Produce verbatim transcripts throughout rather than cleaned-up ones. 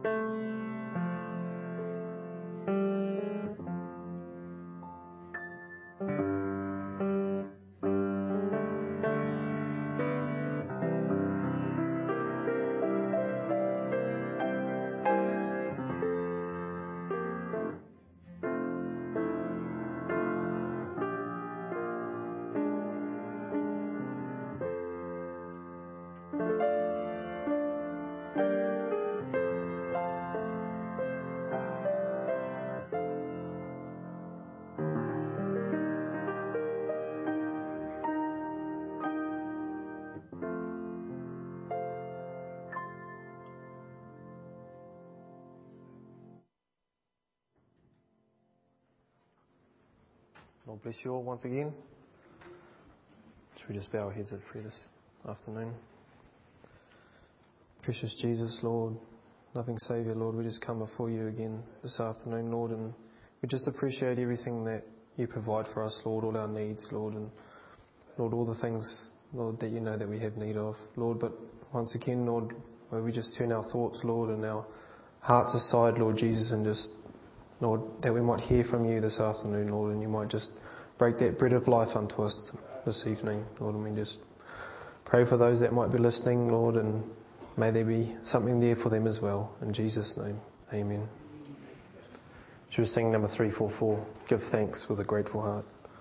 Lord bless you all once again. Should we just bow our heads at prayer this afternoon? Precious Jesus, Lord, loving Saviour, Lord, we just come before you again this afternoon, Lord, and we just appreciate everything that you provide for us, Lord, all our needs, Lord, and Lord, all the things, Lord, that you know that we have need of, Lord, but once again, Lord, where we just turn our thoughts, Lord, and our hearts aside, Lord Jesus, and just Lord, that we might hear from you this afternoon, Lord, and you might just break that bread of life unto us this evening, Lord, and we just pray for those that might be listening, Lord, and may there be something there for them as well. In Jesus' name, amen. Should we sing number three four four, Give Thanks with a Grateful Heart.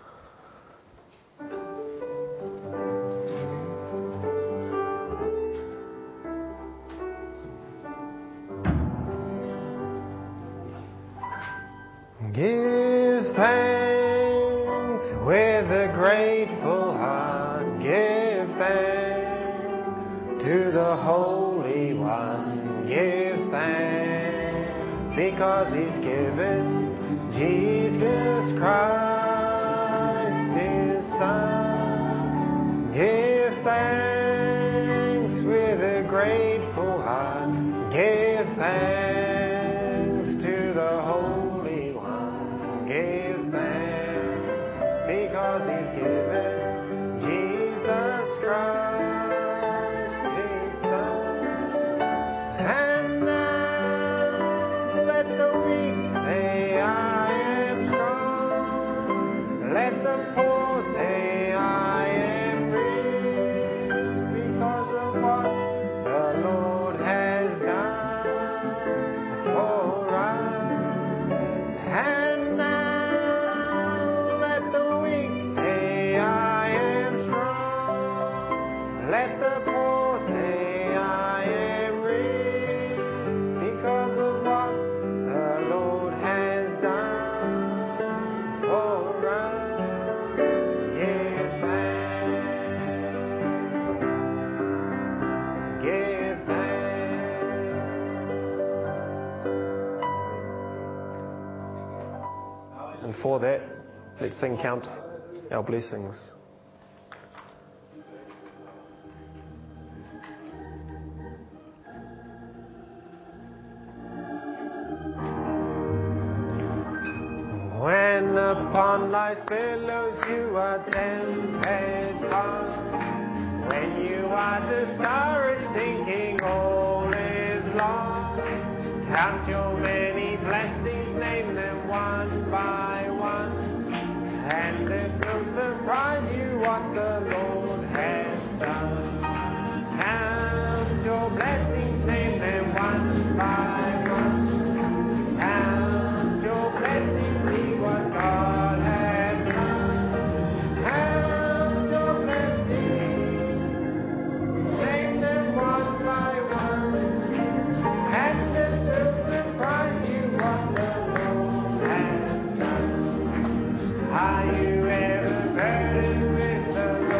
Give thanks with a grateful heart. Give thanks to the Holy One. Give thanks because He's given Jesus Christ His Son. Give thanks with a grateful heart. Give thanks to the Holy One. Give thanks because He's given Jesus Christ His Son. And now let the weak say, I am strong. Let the poor say, I am rich because of what the Lord has done for us. And now let the weak say, I am strong. Let the poor say, I am rich because of what the Lord has done for us. Give thanks. Give thanks. And for that, let's sing Count Our Blessings. When upon life's billows you are tempted tossed, when you are discouraged thinking all is lost, count your many blessings, name them one by one, and it will surprise you what the Lord has done. Count your blessings, name them one by one, count your blessings, see what God has done. Count your blessings, name them one by one, and it will surprise you what the Lord has done. Are you ever burdened with the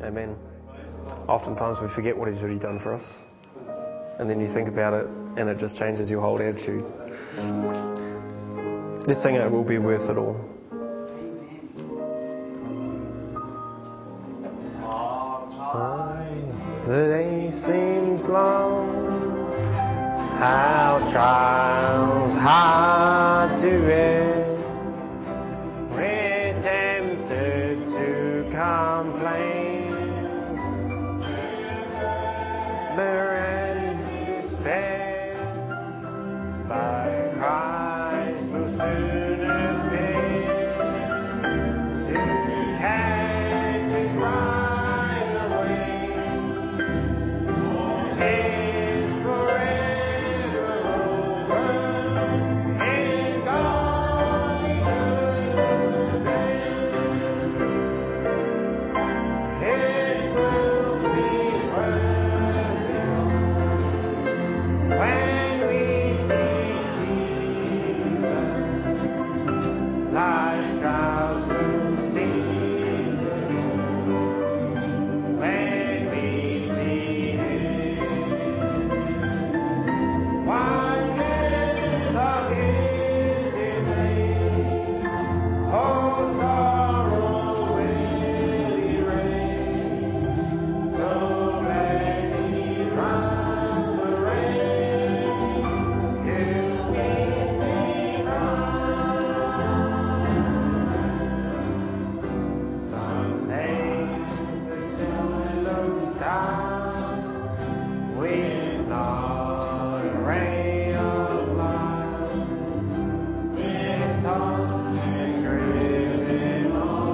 Amen. Oftentimes we forget what He's already done for us. And then you think about it and it just changes your whole attitude. Let's sing It Will Be Worth It All. The day seems long, how trials hard to bear. We're tempted to complain, murmur and despair, but Christ will soon appear to catch His right away. Tis forever over, and God He could it will be worth it all when we see Jesus. Life's trials will cease when we see Him. One glimpse of His embrace, all sorrow will erase. So gladly run the race till we see Christ. Some days the still looks down with not a ray of light. We're tossed and driven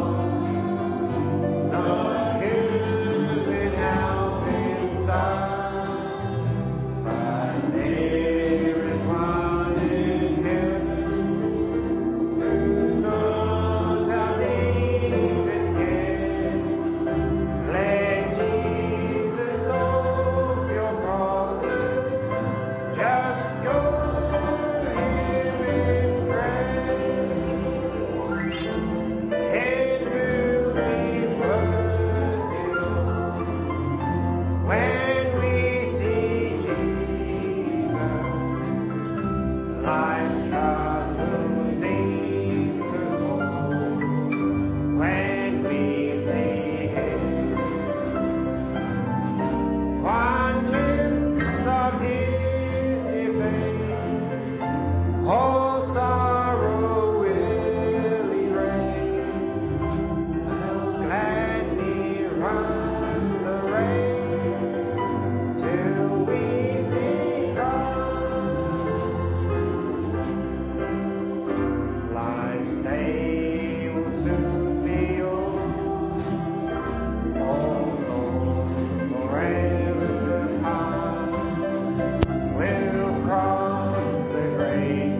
on, no human help inside. But there is one in heaven who knows our deepest care. Let Jesus solve your problem. Just go to Him in prayer. His will be worth it all when we see Jesus. Life's trials will seem to fall when we see Him. One glimpse of His face, all sorrow will erase. I'll gladly run the race till we see Christ. Life's day will soon be yours, all those forever past. We'll cross the great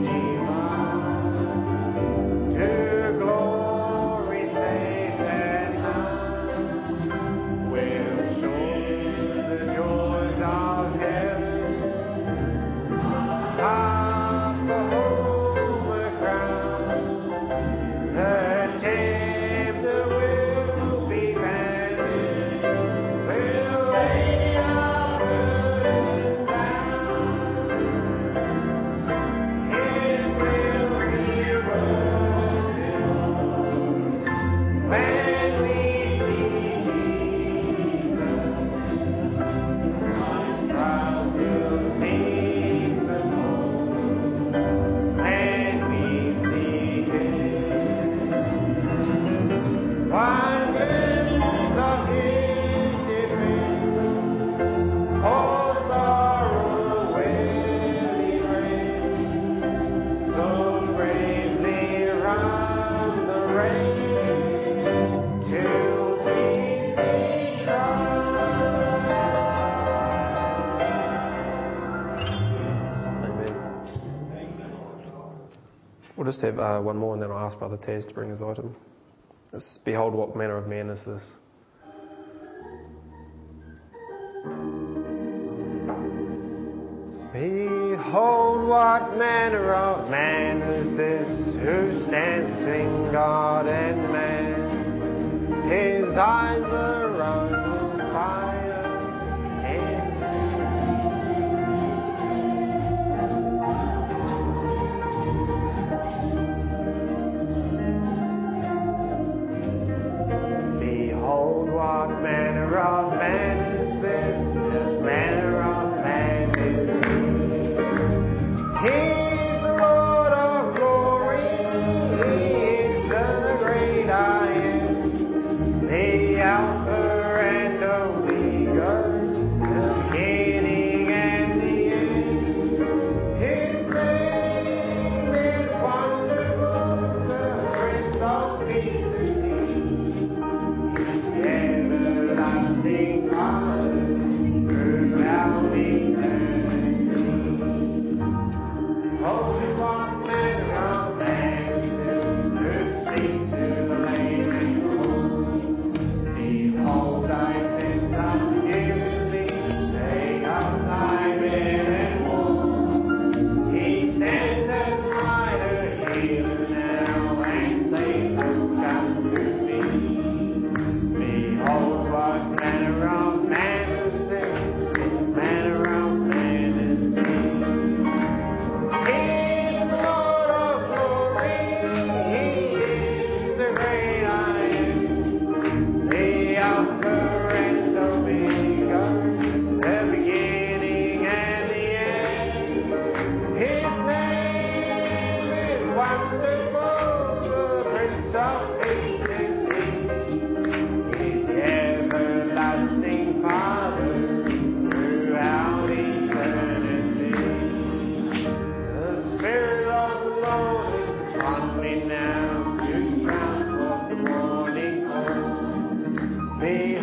divide to glory safe at last. We'll share the joys of heaven, half a homeward crown. The tempter will be vanquished. We'll lay our burdens down. It will be worth it all when we see Jesus. Life's trials will seem to fall when we see Him. One glimpse of His embrace, all sorrow will erase. So bravely run the race till we see Christ. Amen. We'll just have uh, one more and then I'll ask Brother Taz to bring his item. It's, behold, what manner of man is this? Behold, what manner of man is this who stands between God and man? His eyes are on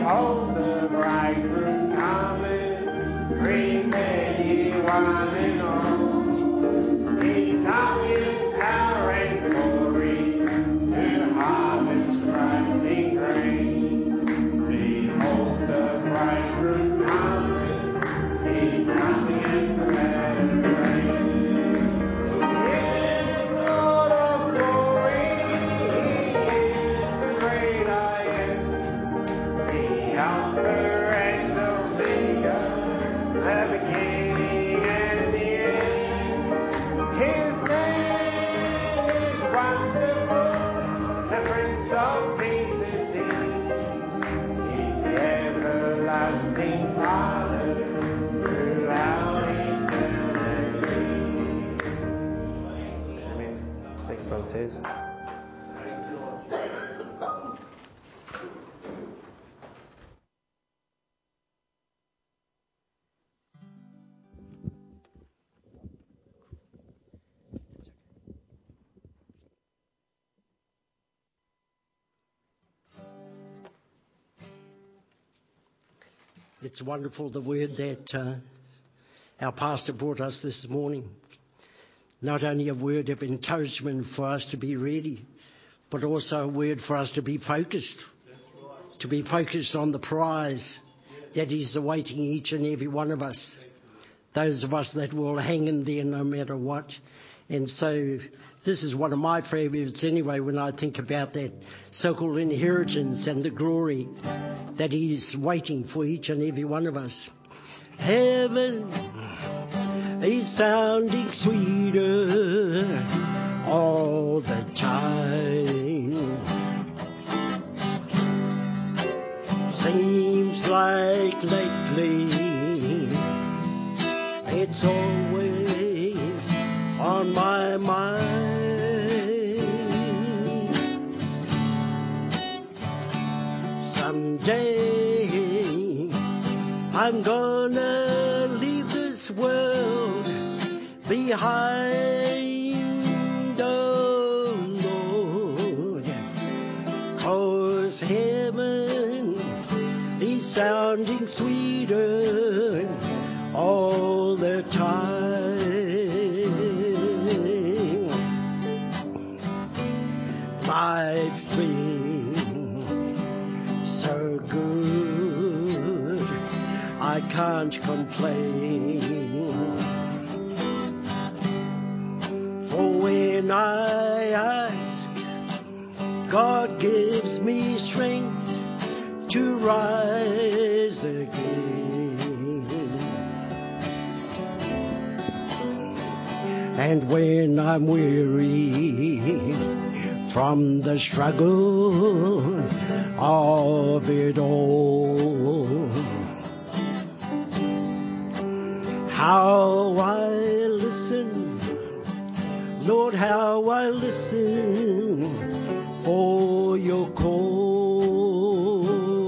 Behold, the bridegroom cometh, prepare ye one and all. He's coming, power and glory, to harvest ripening grain. Behold, the bridegroom cometh, he's coming as the latter rain. He is Lord of glory, he is the great I am, the Alpha and Omega, the beginning and the end. His name is wonderful, the Prince of Peace is he. He's the everlasting Father throughout eternity. Amen. Thank you, Brother Tez. It's wonderful, the word that uh, our pastor brought us this morning. Not only a word of encouragement for us to be ready, but also a word for us to be focused, to be focused on the prize that is awaiting each and every one of us, those of us that will hang in there no matter what. And so this is one of my favourites anyway, when I think about that so-called inheritance and the glory that is waiting for each and every one of us. Heaven is sounding sweeter all the time. Seems like lately it's always on my mind. Someday I'm gonna leave this world behind, oh Lord, 'cause heaven is sounding sweeter all the time. Life been so good, I can't complain. For when I ask, God gives me strength to rise again. And when I'm weary from the struggle of it all, how I listen, Lord, how I listen for your call.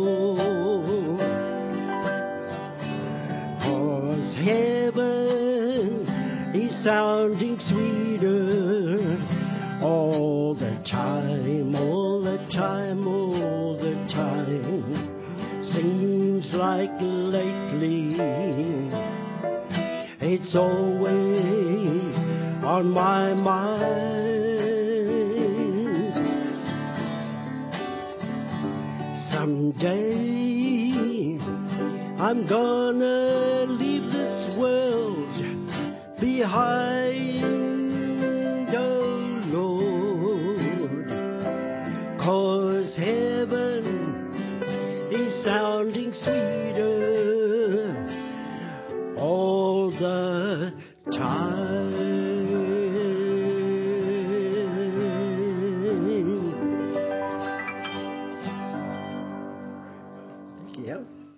'Cause heaven is sounding sweeter all the time, all the time, all the time. Seems like lately it's always on my mind. Someday I'm gonna leave this world behind, oh Lord, 'cause heaven is sounding sweeter all the time. Thank you.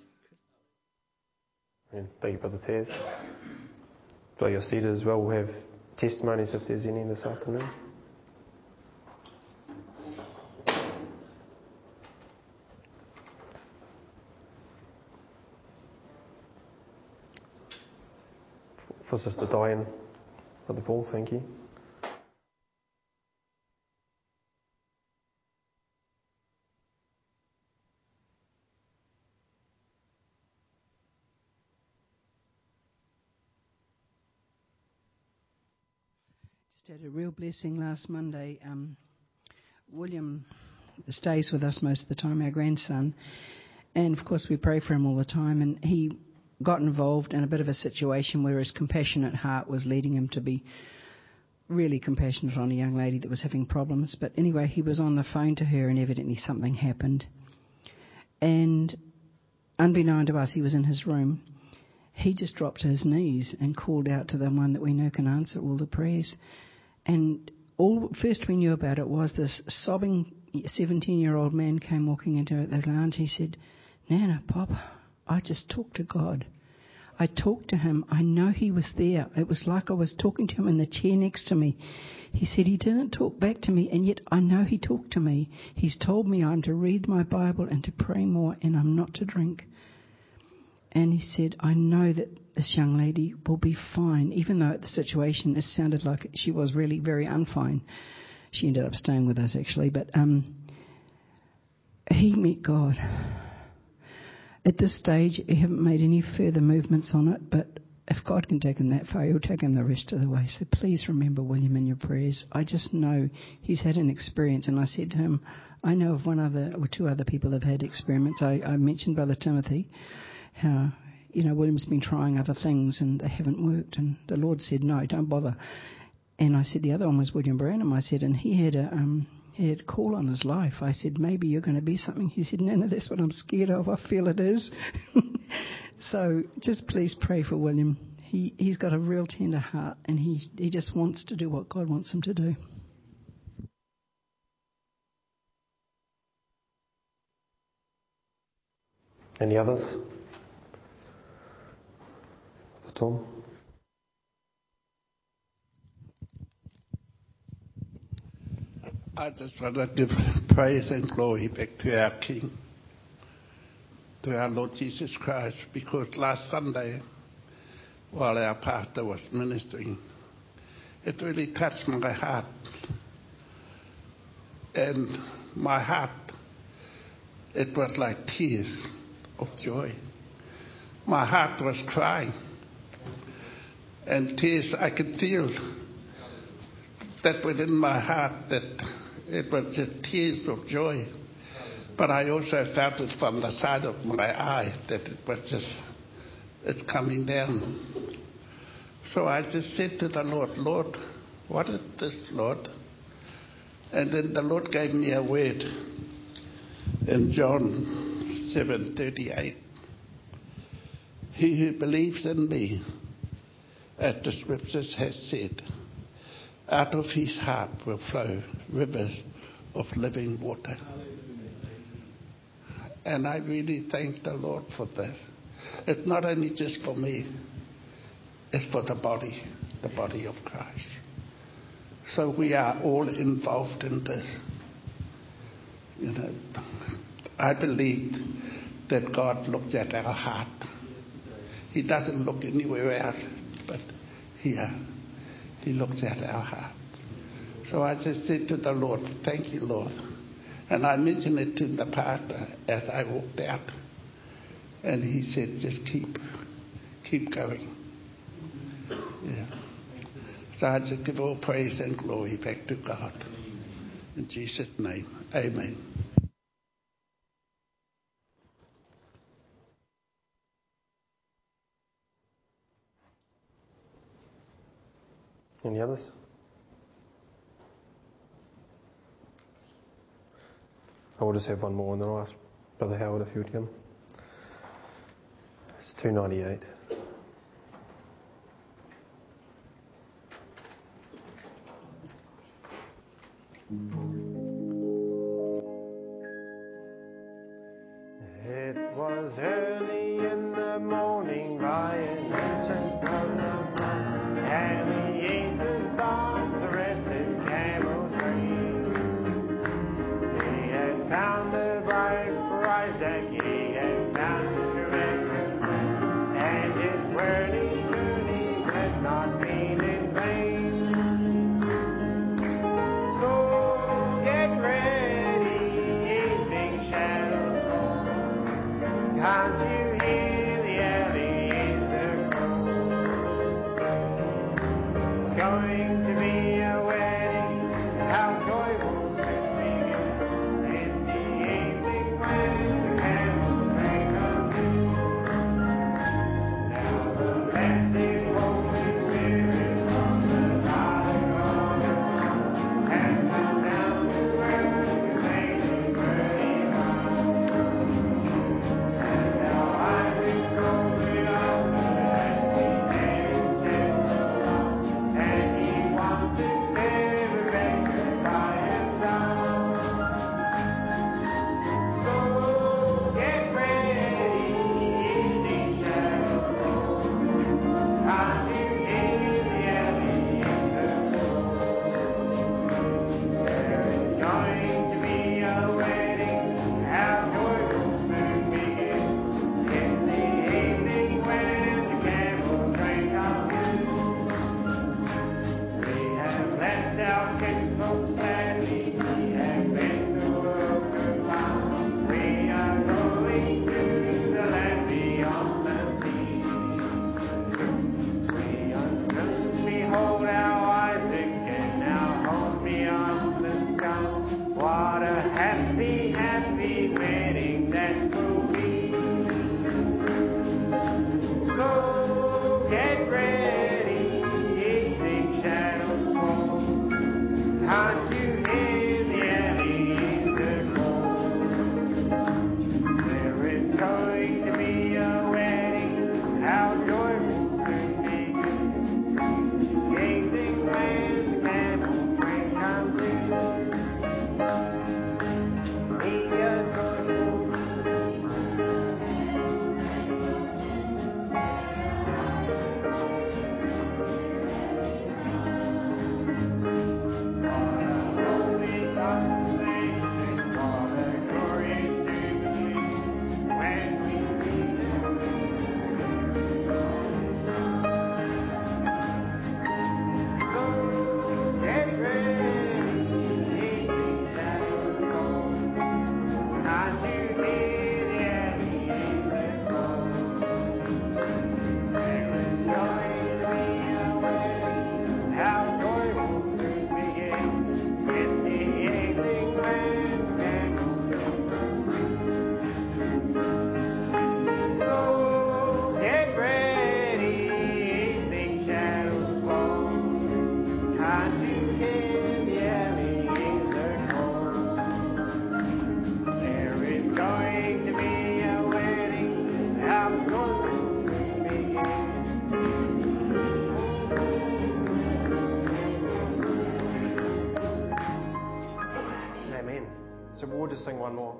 And thank you, Brother Tez. While you're seated as well, we'll have testimonies if there's any this afternoon. For Sister Diane, Brother Paul, thank you. just had a real blessing last Monday. Um, William stays with us most of the time, our grandson, and of course we pray for him all the time, and he got involved in a bit of a situation where his compassionate heart was leading him to be really compassionate on a young lady that was having problems. But anyway, he was on the phone to her and evidently something happened. And unbeknown to us, he was in his room. He just dropped to his knees and called out to the one that we know can answer all the prayers. And all first we knew about it was this sobbing seventeen-year-old man came walking into the lounge. He said, "Nana, Papa, I just talked to God. I talked to him. I know he was there. It was like I was talking to him in the chair next to me." He said he didn't talk back to me, and yet I know he talked to me. He's told me I'm to read my Bible and to pray more, and I'm not to drink. And he said, I know that this young lady will be fine, even though the situation, it sounded like she was really very unfine. She ended up staying with us, actually. But um, he met God. At this stage, we haven't made any further movements on it, but if God can take him that far, he'll take him the rest of the way. So please remember William in your prayers. I just know he's had an experience, and I said to him, I know of one other or two other people that have had experiments. I, I mentioned Brother Timothy, how, you know, William's been trying other things and they haven't worked, and the Lord said, no, don't bother. And I said, the other one was William Branham. I said, and he had a... Um, He had a call on his life. I said, maybe you're going to be something. He said, no, no, that's what I'm scared of. I feel it is. So just please pray for William. He, he's got a real tender heart, and he, he just wants to do what God wants him to do. Any others? Tom? I just want to give praise and glory back to our King, to our Lord Jesus Christ, because last Sunday, while our pastor was ministering, it really touched my heart. And my heart, it was like tears of joy. My heart was crying. And tears, I could feel that within my heart, that it was just tears of joy. But I also felt it from the side of my eye, that it was just, it's coming down. So I just said to the Lord, Lord, what is this, Lord? And then the Lord gave me a word in John seven thirty-eight. He who believes in me, as the scriptures has said, out of his heart will flow rivers of living water. And I really thank the Lord for this. It's not only just for me, it's for the body, the body of Christ. So we are all involved in this. You know, I believe that God looks at our heart. He doesn't look anywhere else but here. He looks at our heart. So I just said to the Lord, thank you, Lord. And I mentioned it to the pastor as I walked out. And he said, just keep, keep going. Yeah. So I just give all praise and glory back to God. In Jesus' name, amen. Any others? I will just have one more and then I'll ask Brother Howard if he would come. It's two ninety-eight. It was early in the morning by an ancient blossom, and Jesus stopped to rest his camel tree. He had found a bride for Isaac, he had found Rebekah, and his wordy journey had not been in vain. So get ready, evening shadows fall. Can't you hear the early Easter call? It's going to be a sing one more.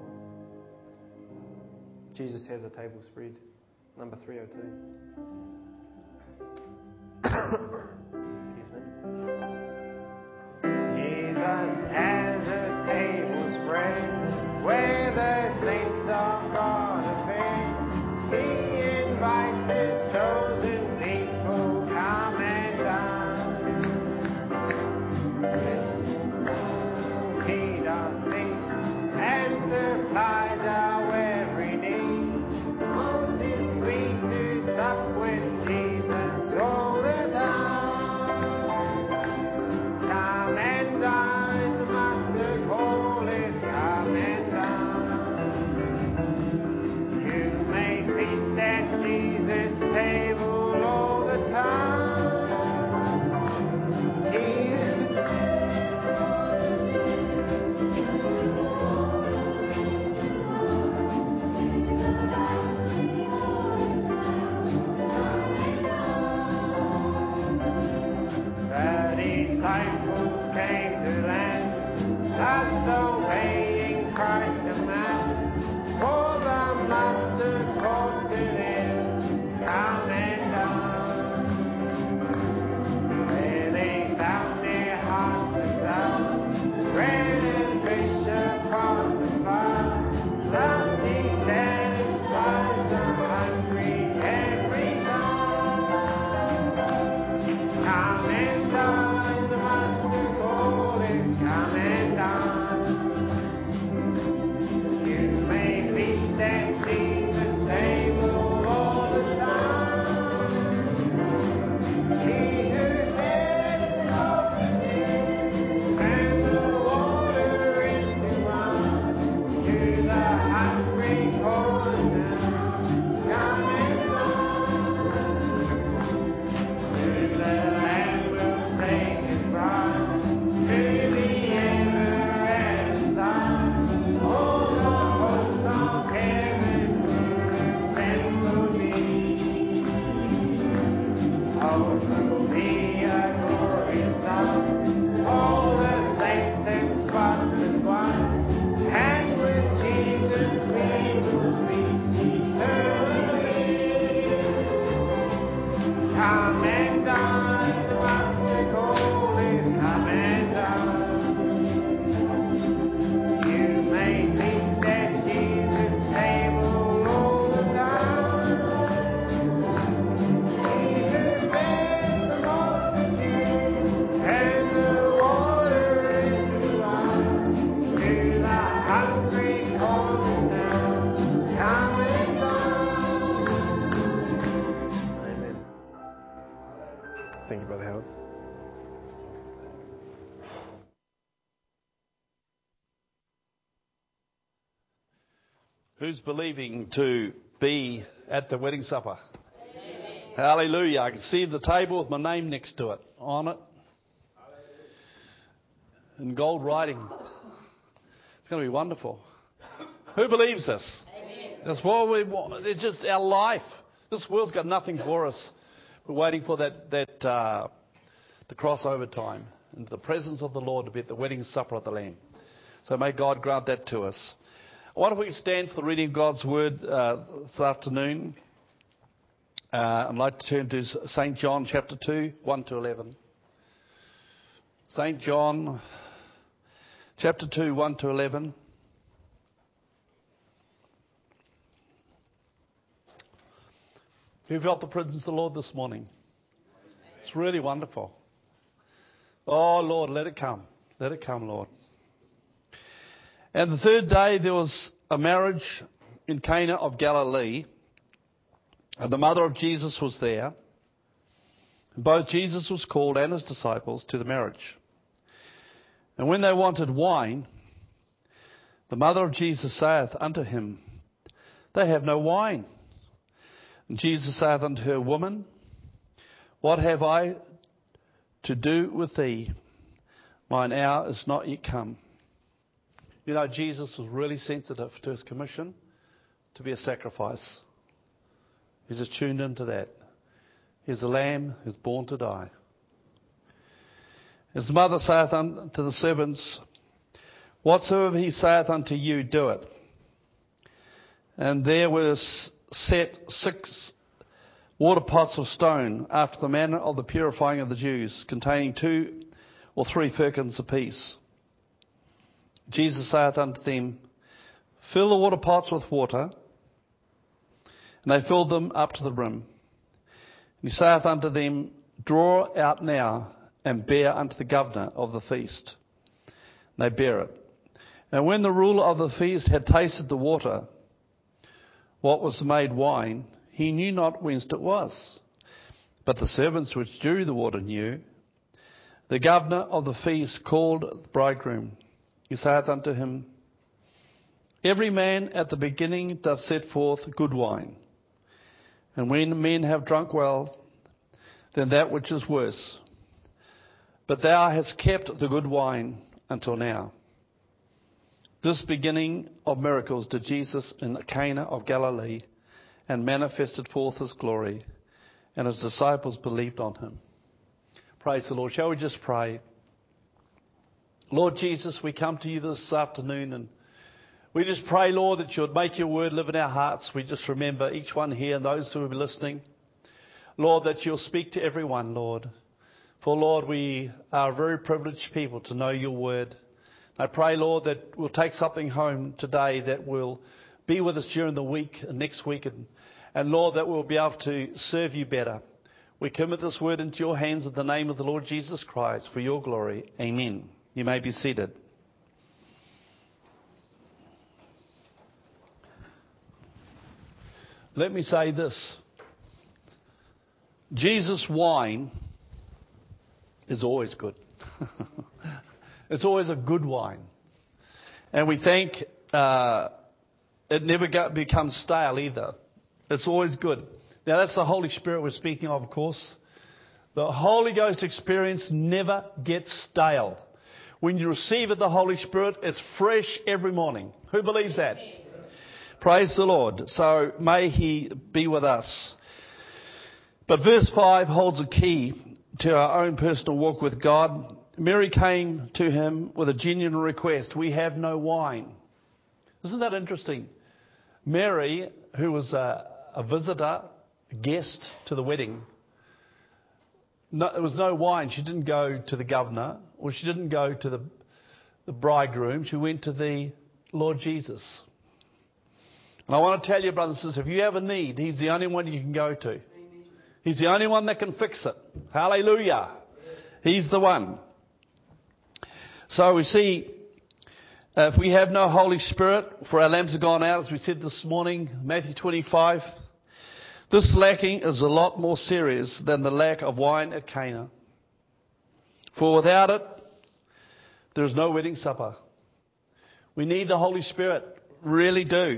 Jesus has a table spread, number three oh two. Excuse me. Jesus has a table spread where the saints of God are fed. He invites his chosen people, come and dine. He does things and supplies our every need. Oh, 'tis sweet to sup with Jesus all the time. Come and dine, the Master calleth, come and dine. You may feast at Jesus' table all the time. He The disciples came to land, thus obeying Christ's command. For the Master called to them, come and dine. Where they found their hearts desire, bread and fish upon the fire. Thus he satisfies the hungry every time. Come and dine, the Master calleth, come and dine. You may feast at Jesus' table all the time. He who led the multitude turned the water into wine. To the hungry calleth now, come and dine. To the Lamb will take his bride, to the ever-ready Son. All the hosts of heaven will assemble thee. Oh, to be a glorious song, all the saints and spotless one, and with Jesus we will be eternally. Come and dine, the Master calleth, come and dine. You may feast at Jesus' table all the time. He who fed the multitude turned the water into wine. To the hungry calleth now, come and dine. Amen. Thank you, Brother Howard. Who's believing to be at the wedding supper? Amen. Hallelujah. I can see the table with my name next to it, on it. In gold writing. It's going to be wonderful. Who believes this? Amen. That's what we want. It's just our life. This world's got nothing for us. We're waiting for that, that uh, the crossover time into the presence of the Lord to be at the wedding supper of the Lamb. So may God grant that to us. I wonder if we can stand for the reading of God's Word uh, this afternoon. Uh, I'd like to turn to Saint John chapter two, one to eleven. Saint John chapter two, one to eleven. Who felt the presence of the Lord this morning? It's really wonderful. Oh, Lord, let it come. Let it come, Lord. And the third day there was a marriage in Cana of Galilee, and the mother of Jesus was there. And both Jesus was called and his disciples to the marriage. And when they wanted wine, the mother of Jesus saith unto him, They have no wine. And Jesus saith unto her, Woman, what have I to do with thee? Mine hour is not yet come. You know, Jesus was really sensitive to his commission to be a sacrifice. He's just tuned into that. He's a lamb who's born to die. His mother saith unto the servants, Whatsoever he saith unto you, do it. And there was set six water pots of stone, after the manner of the purifying of the Jews, containing two or three firkins apiece. Jesus saith unto them, fill the water pots with water. And they filled them up to the brim. And he saith unto them, draw out now, and bear unto the governor of the feast. And they bear it. And when the ruler of the feast had tasted the water, what was made wine, he knew not whence it was. But the servants which drew the water knew. The governor of the feast called the bridegroom. He saith unto him, every man at the beginning doth set forth good wine. And when men have drunk well, then that which is worse. But thou hast kept the good wine until now. This beginning of miracles did Jesus in Cana of Galilee, and manifested forth his glory, and his disciples believed on him. Praise the Lord. Shall we just pray? Lord Jesus, we come to you this afternoon, and we just pray, Lord, that you would make your word live in our hearts. We just remember each one here and those who will be listening. Lord, that you'll speak to everyone, Lord. For, Lord, we are very privileged people to know your word. I pray, Lord, that we'll take something home today that will be with us during the week and next week. And, and Lord, that we'll be able to serve you better. We commit this word into your hands in the name of the Lord Jesus Christ for your glory. Amen. You may be seated. Let me say this. Jesus' wine is always good. It's always a good wine. And we think uh, it never got, becomes stale either. It's always good. Now that's the Holy Spirit we're speaking of, of course. The Holy Ghost experience never gets stale. When you receive it, the Holy Spirit, it's fresh every morning. Who believes that? Praise the Lord. So may he be with us. But verse five holds a key to our own personal walk with God. Mary came to him with a genuine request. We have no wine. Isn't that interesting? Mary, who was a, a visitor, a guest to the wedding, no, there was no wine. She didn't go to the governor, or she didn't go to the, the bridegroom. She went to the Lord Jesus. And I want to tell you, brothers and sisters, if you have a need, he's the only one you can go to. Amen. He's the only one that can fix it. Hallelujah. He's the one. So we see, uh, if we have no Holy Spirit, for our lamps are gone out, as we said this morning, Matthew twenty-five, this lacking is a lot more serious than the lack of wine at Cana. For without it, there is no wedding supper. We need the Holy Spirit, really do.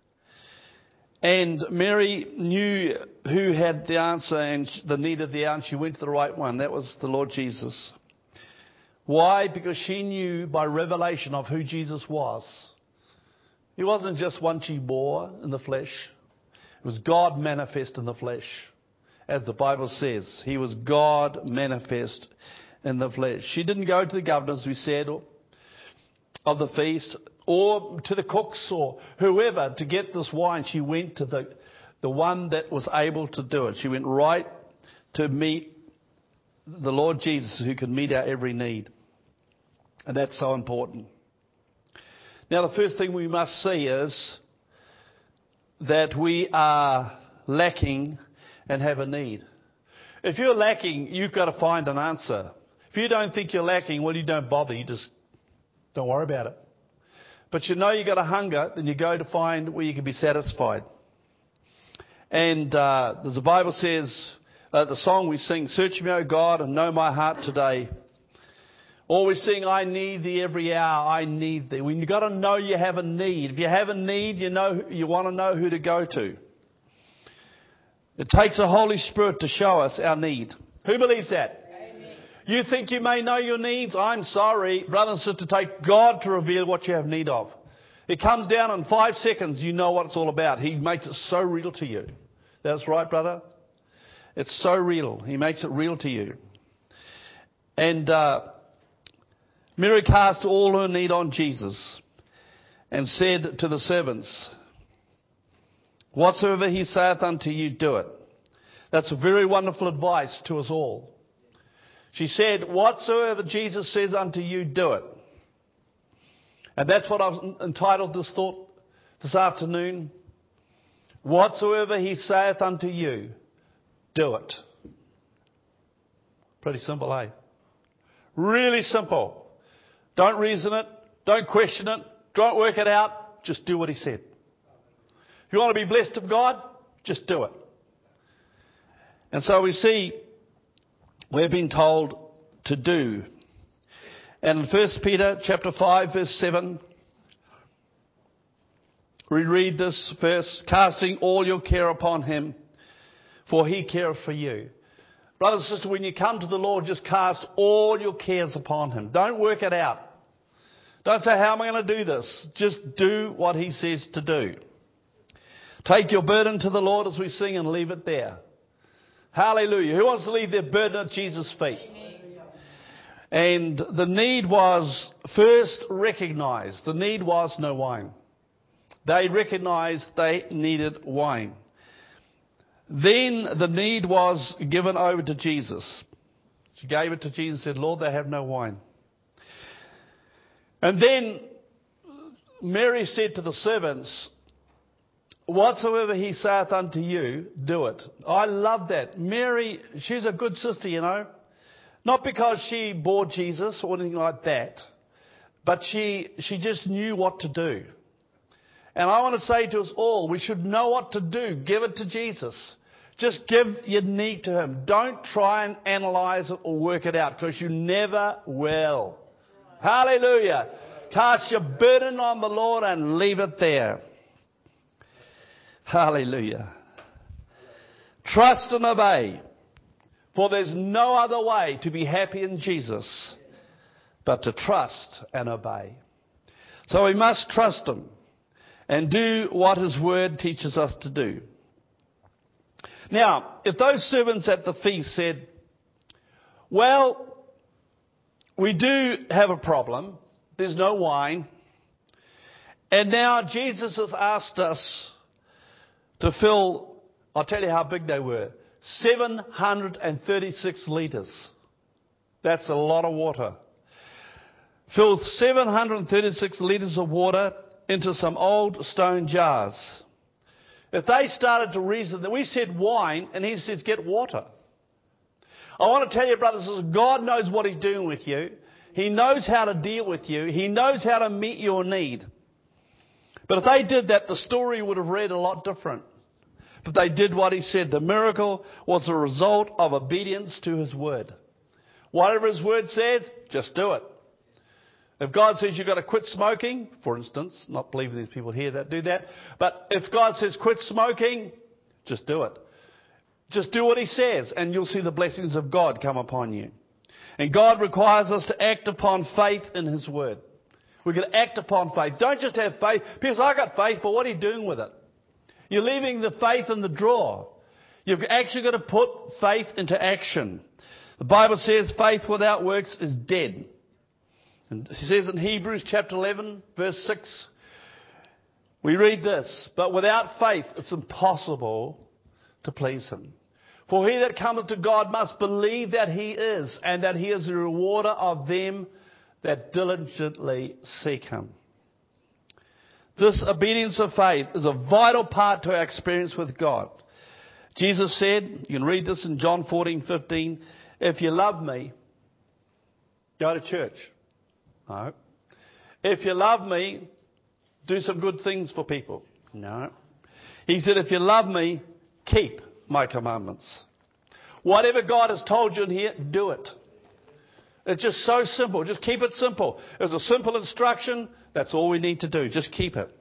And Mary knew who had the answer and the need of the hour, and she went to the right one. That was the Lord Jesus. Why? Because she knew by revelation of who Jesus was. He wasn't just one she bore in the flesh. It was God manifest in the flesh. As the Bible says, he was God manifest in the flesh. She didn't go to the governors, we said, of the feast, or to the cooks or whoever to get this wine. She went to the, the one that was able to do it. She went right to meet the Lord Jesus, who could meet our every need. And that's so important. Now, the first thing we must see is that we are lacking and have a need. If you're lacking, you've got to find an answer. If you don't think you're lacking, well, you don't bother. You just don't worry about it. But you know you've got a hunger, then you go to find where you can be satisfied. And uh, as the Bible says, uh, the song we sing, search me, O God, and know my heart today. Or we sing, I need thee every hour, I need thee. When you've got to know you have a need. If you have a need, you know you want to know who to go to. It takes the Holy Spirit to show us our need. Who believes that? Amen. You think you may know your needs? I'm sorry, brother and sister, take God to reveal what you have need of. It comes down in five seconds, you know what it's all about. He makes it so real to you. That's right, brother. It's so real. He makes it real to you. And uh, Mary cast all her need on Jesus and said to the servants, whatsoever he saith unto you, do it. That's a very wonderful advice to us all. She said, whatsoever Jesus says unto you, do it. And that's what I've entitled this thought this afternoon. Whatsoever he saith unto you, do it. Pretty simple, eh? Really simple. Don't reason it. Don't question it. Don't work it out. Just do what he said. If you want to be blessed of God, just do it. And so we see we're being told to do. And in First Peter chapter five, verse seven, we read this verse, casting all your care upon him, for he careth for you. Brothers and sisters, when you come to the Lord, just cast all your cares upon him. Don't work it out. Don't say, how am I going to do this? Just do what he says to do. Take your burden to the Lord as we sing and leave it there. Hallelujah. Who wants to leave their burden at Jesus' feet? Amen. And the need was first recognized. The need was no wine. They recognized they needed wine. Then the need was given over to Jesus. She gave it to Jesus and said, Lord, they have no wine. And then Mary said to the servants, whatsoever he saith unto you, do it. I love that. Mary, she's a good sister, you know. Not because she bore Jesus or anything like that, but she, she just knew what to do. And I want to say to us all, we should know what to do. Give it to Jesus. Just give your need to him. Don't try and analyze it or work it out, because you never will. Hallelujah. Cast your burden on the Lord and leave it there. Hallelujah. Trust and obey. For there's no other way to be happy in Jesus but to trust and obey. So we must trust him and do what his word teaches us to do. Now, if those servants at the feast said, well, we do have a problem. There's no wine. And now Jesus has asked us to fill, I'll tell you how big they were, seven hundred thirty-six litres. That's a lot of water. Fill seven hundred thirty-six litres of water into some old stone jars. If they started to reason that we said wine and he says get water. I want to tell you, brothers and sisters, God knows what he's doing with you. He knows how to deal with you. He knows how to meet your need. But if they did that, the story would have read a lot different. But they did what he said. The miracle was a result of obedience to his word. Whatever his word says, just do it. If God says you've got to quit smoking, for instance, not believing these people here that do that, but if God says quit smoking, just do it. Just do what he says and you'll see the blessings of God come upon you. And God requires us to act upon faith in his word. We can act upon faith. Don't just have faith. People say, I got faith, but what are you doing with it? You're leaving the faith in the drawer. You've actually got to put faith into action. The Bible says faith without works is dead. And it says in Hebrews chapter eleven, verse six, we read this, but without faith it's impossible to please him. For he that cometh to God must believe that he is, and that he is the rewarder of them that diligently seek him. This obedience of faith is a vital part to our experience with God. Jesus said, you can read this in John fourteen fifteen, if you love me, go to church. No. If you love me, do some good things for people. No. He said, if you love me, keep my commandments. Whatever God has told you in here, do it. It's just so simple. Just keep it simple. It's a simple instruction. That's all we need to do. Just keep it.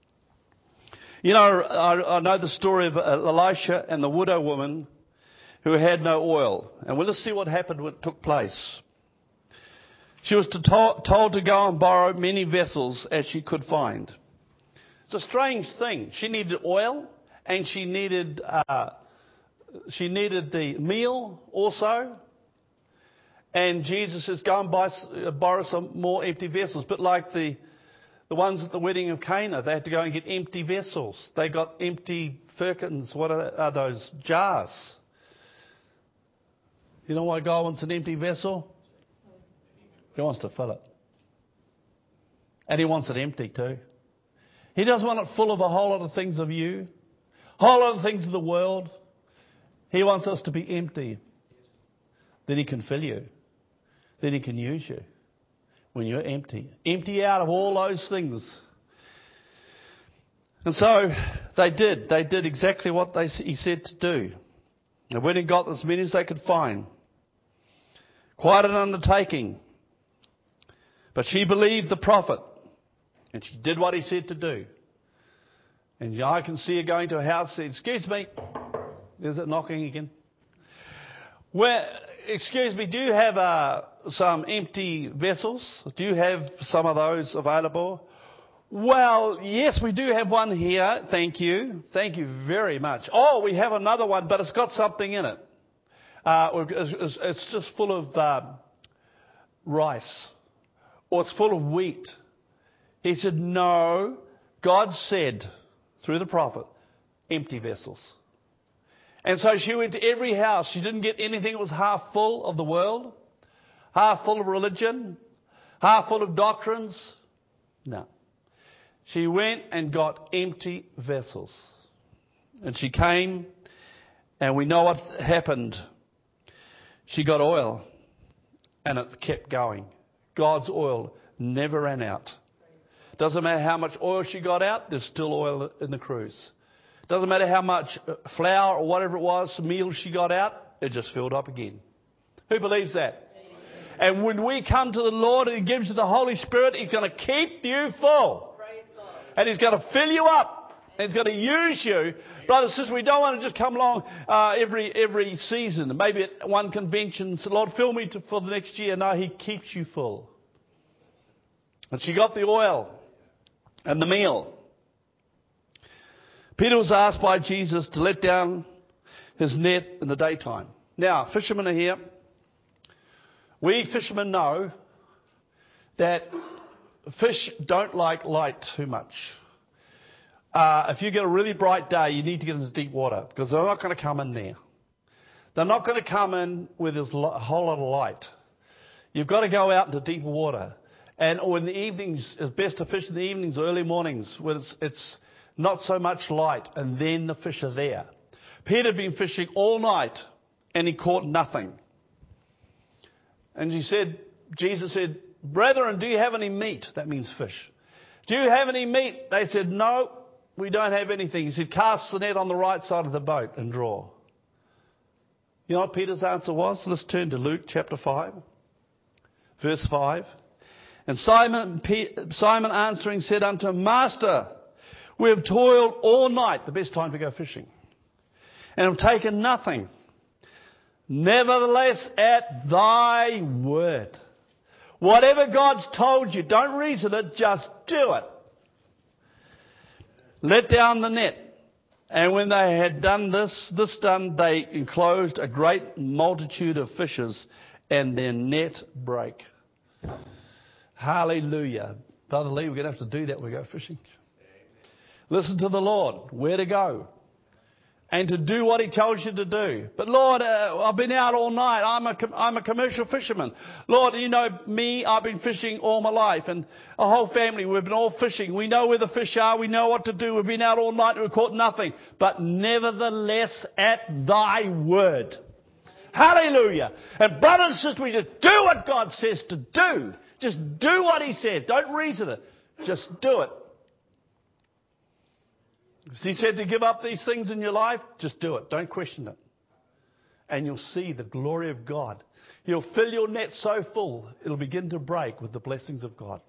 You know, I, I know the story of Elisha and the widow woman who had no oil. And we'll just see what happened, what took place. She was to to, told to go and borrow many vessels as she could find. It's a strange thing. She needed oil and she needed uh, she needed the meal also. And Jesus says, go and buy, uh, borrow some more empty vessels. But like the, the ones at the wedding of Cana, they had to go and get empty vessels. They got empty firkins. What are, are those? Jars. You know why God wants an empty vessel? He wants to fill it. And He wants it empty too. He doesn't want it full of a whole lot of things of you, a whole lot of things of the world. He wants us to be empty. Then He can fill you. Then He can use you when you're empty. Empty out of all those things. And so they did. They did exactly what they, He said to do. They went and got as many as they could find. Quite an undertaking. But she believed the prophet. And she did what he said to do. And I can see her going to a house and say, excuse me. There's it knocking again. Where, excuse me, do you have uh, some empty vessels? Do you have some of those available? Well, yes, we do have one here. Thank you. Thank you very much. Oh, we have another one, but it's got something in it. Uh, it's, it's just full of um, rice. Or it's full of wheat. He said, no, God said, through the prophet, empty vessels. And so she went to every house. She didn't get anything that was half full of the world, half full of religion, half full of doctrines. No. She went and got empty vessels. And she came, and we know what happened. She got oil, and it kept going. God's oil never ran out. Doesn't matter how much oil she got out, there's still oil in the cruse. Doesn't matter how much flour or whatever it was, meal she got out, it just filled up again. Who believes that? Amen. And when we come to the Lord and He gives you the Holy Spirit, He's going to keep you full. And He's going to fill you up. And He's going to use you. Brothers and sisters, we don't want to just come along uh, every every season. Maybe at one convention, say, Lord, fill me to, for the next year. No, He keeps you full. And she got the oil and the meal. Peter was asked by Jesus to let down his net in the daytime. Now, fishermen are here. We fishermen know that fish don't like light too much. Uh, if you get a really bright day, you need to get into deep water because they're not going to come in there. They're not going to come in where there's a whole lot of light. You've got to go out into deeper water. And or in the evenings, it's best to fish in the evenings, early mornings, when it's, it's not so much light, and then the fish are there. Peter had been fishing all night, and he caught nothing. And he said, Jesus said, brethren, do you have any meat? That means fish. Do you have any meat? They said, no, we don't have anything. He said, cast the net on the right side of the boat and draw. You know what Peter's answer was? Let's turn to Luke chapter five, verse five. And Simon, Simon answering said unto him, Master, we have toiled all night, the best time to go fishing, and have taken nothing. Nevertheless, at thy word. Whatever God's told you, don't reason it, just do it. Let down the net. And when they had done this, this done, they enclosed a great multitude of fishes, and their net brake. Hallelujah. Brother Lee, we're going to have to do that when we go fishing. Listen to the Lord, where to go, and to do what He tells you to do. But Lord, uh, I've been out all night. I'm a, I'm a commercial fisherman. Lord, you know me, I've been fishing all my life, and a whole family, we've been all fishing. We know where the fish are. We know what to do. We've been out all night and we've caught nothing. But nevertheless, at thy word. Hallelujah. And brothers and sisters, we just do what God says to do. Just do what He says. Don't reason it. Just do it. If He said to give up these things in your life, just do it. Don't question it. And you'll see the glory of God. He'll fill your net so full, it'll begin to break with the blessings of God.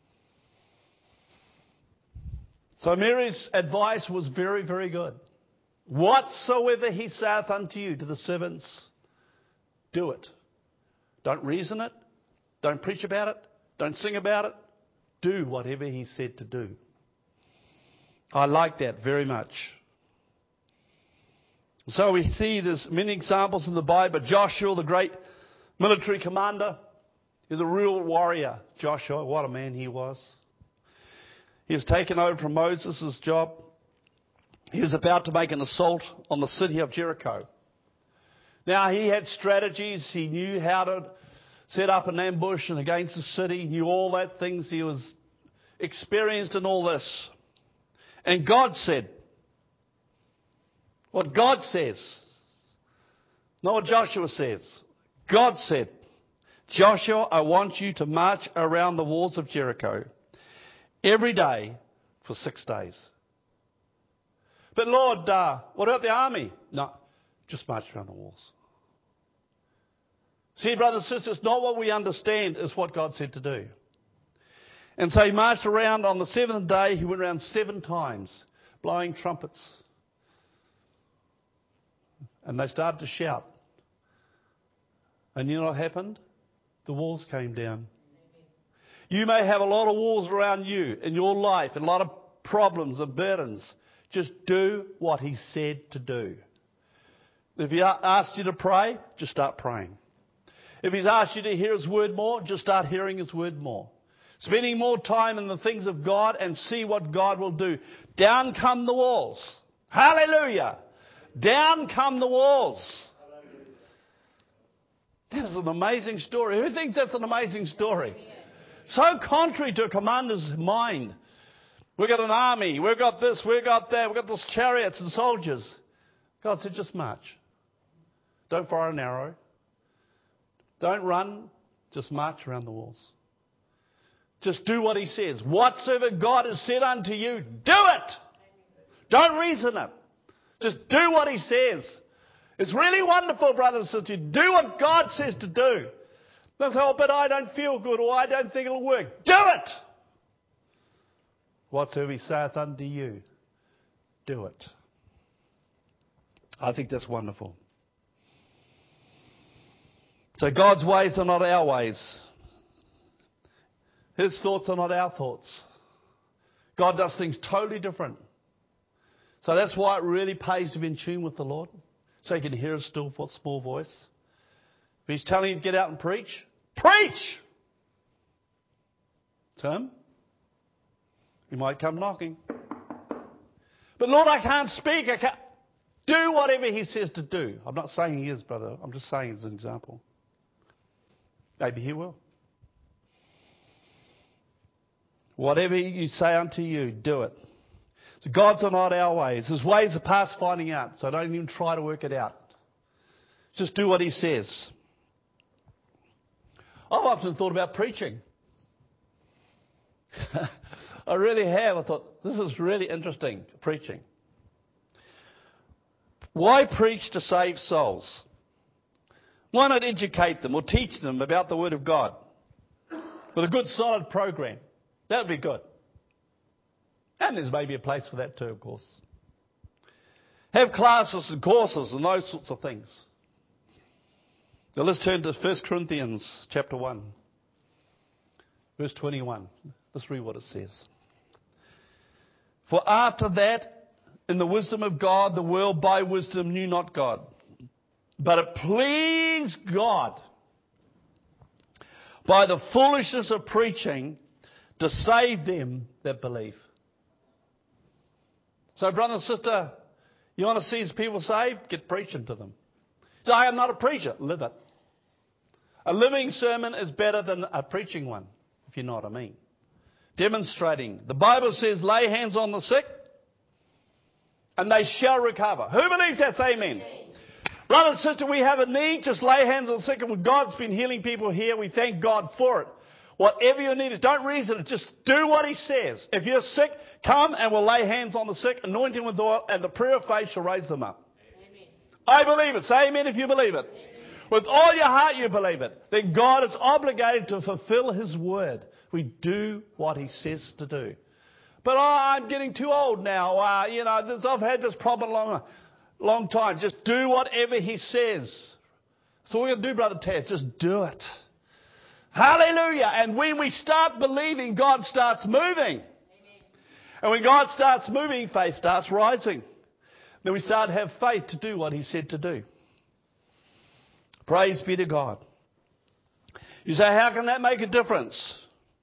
So Mary's advice was very, very good. Whatsoever He saith unto you, to the servants, do it. Don't reason it. Don't preach about it. Don't sing about it. Do whatever He said to do. I like that very much. So we see there's many examples in the Bible. Joshua, the great military commander. He was a real warrior, Joshua. What a man he was. He was taken over from Moses' job. He was about to make an assault on the city of Jericho. Now, he had strategies. He knew how to set up an ambush and against the city. He knew all that things. He was experienced in all this. And God said, what God says, not what Joshua says. God said, Joshua, I want you to march around the walls of Jericho every day for six days. But Lord, uh, what about the army? No, just march around the walls. See, brothers and sisters, not what we understand is what God said to do. And so he marched around on the seventh day. He went around seven times, blowing trumpets. And they started to shout. And you know what happened? The walls came down. You may have a lot of walls around you in your life, and a lot of problems and burdens. Just do what he said to do. If he asked you to pray, just start praying. If he's asked you to hear his word more, just start hearing his word more. Spending more time in the things of God and see what God will do. Down come the walls. Hallelujah. Down come the walls. That is an amazing story. Who thinks that's an amazing story? So contrary to a commander's mind. We've got an army. We've got this. We've got that. We've got those chariots and soldiers. God said, just march. Don't fire an arrow. Don't run. Just march around the walls. Just do what he says. Whatsoever God has said unto you, do it. Don't reason it. Just do what he says. It's really wonderful, brothers and sisters. Do what God says to do. Don't say, oh, but I don't feel good, or I don't think it'll work. Do it. Whatsoever he saith unto you, do it. I think that's wonderful. So God's ways are not our ways. His thoughts are not our thoughts. God does things totally different. So that's why it really pays to be in tune with the Lord. So you can hear his still small voice. If he's telling you to get out and preach, preach! Tim, he might come knocking. But Lord, I can't speak. I can't. Do whatever he says to do. I'm not saying he is, brother. I'm just saying as an example. Maybe he will. Whatever you say unto you, do it. So God's are not our ways. His ways are past finding out. So don't even try to work it out. Just do what he says. I've often thought about preaching. I really have. I thought, this is really interesting, preaching. Why preach to save souls? Why not educate them or teach them about the Word of God? With a good solid program. That would be good. And there's maybe a place for that too, of course. Have classes and courses and those sorts of things. Now let's turn to First Corinthians chapter one. Verse twenty-one. Let's read what it says. For after that, in the wisdom of God, the world by wisdom knew not God. But it pleased God by the foolishness of preaching to save them that believe. So, brother and sister, you want to see people saved? Get preaching to them. Say, I am not a preacher. Live it. A living sermon is better than a preaching one, if you know what I mean. Demonstrating. The Bible says, lay hands on the sick, and they shall recover. Who believes that? Say amen. Amen. Brother and sister, we have a need. Just lay hands on the sick, and God's been healing people here. We thank God for it. Whatever your need is, don't reason it. Just do what he says. If you're sick, come and we'll lay hands on the sick, anoint him with oil, and the prayer of faith shall raise them up. Amen. I believe it. Say amen if you believe it. Amen. With all your heart you believe it. Then God is obligated to fulfill his word. We do what he says to do. But oh, I'm getting too old now. Uh, you know, this, I've had this problem a long, long time. Just do whatever he says. So we're going to do, Brother Taz. Just do it. Hallelujah. And when we start believing, God starts moving. Amen. And when God starts moving, faith starts rising. Then we start to have faith to do what he said to do. Praise be to God. You say, how can that make a difference?